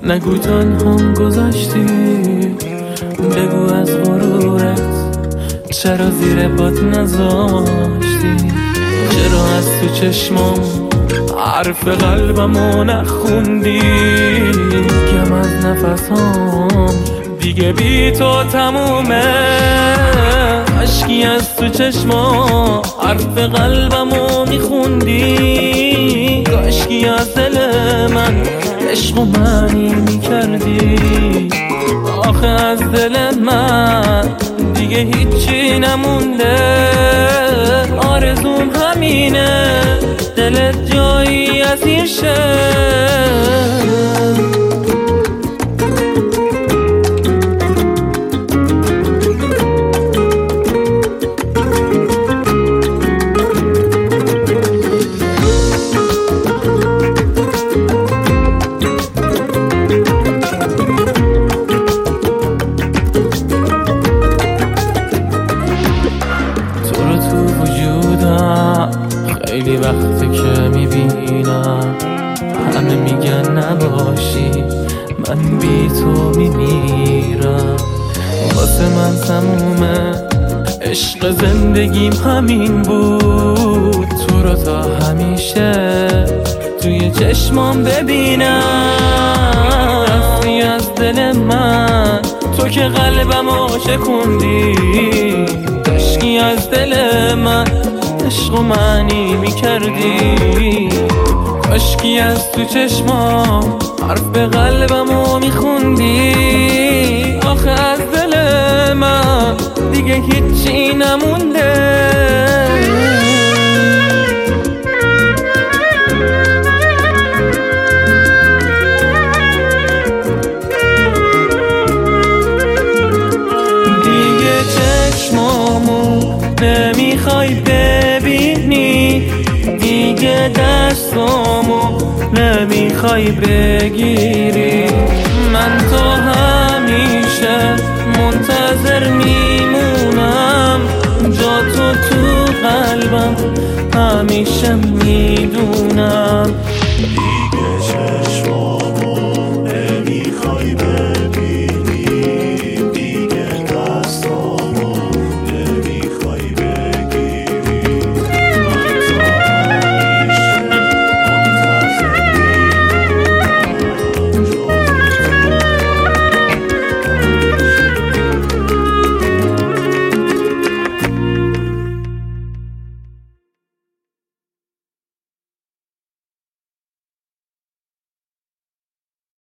نگو تنهام گذاشتی، بگو از غرورت چرا زیر پات نذاشتی، چرا از تو چشمام حرف قلبمو نخوندی، کم از نفسام دیگه بی تو تمومه، عشقی از تو چشما حرف قلبمو میخوندی، کاشکی از دل من عشق و معنی میکردی، آخه از دل من دیگه هیچی نمونده، آرزوم همینه دلت جایی اسیر شه. خیلی وقته که میبینم همه میگن نباشی، من بی تو میمیرم، واسه من تمومه عشق زندگیم همین بود، تو رو تا همیشه توی چشمام ببینم، رفتی از دل من تو که قلبمو شکوندی، عشقی از دل من عشق و معنی میکردی، کاشکی از تو چشمام حرف به قلبمو میخوندی، آخه از دل من دیگه هیچی نمونده. دیگه چشمامو نمیخوای ببینی، دیگه دستامو نمیخوای بگیری، من تو همیشه منتظر میمونم، جا تو قلبم همیشه میدونم.